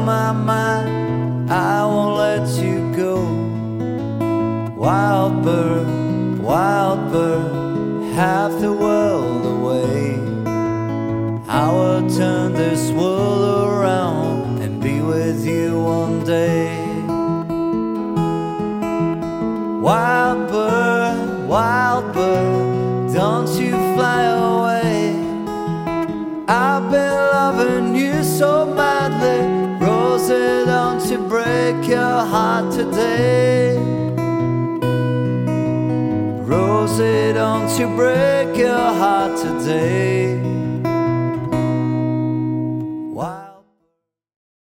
my mind, I won't let you go. Wild bird, half the world away. I will turn this world around and be with you one day. Wild bird, don't you fly away. I've been loving you so madly. Rosie, don't you break your heart today. Rosie, don't you break your heart today.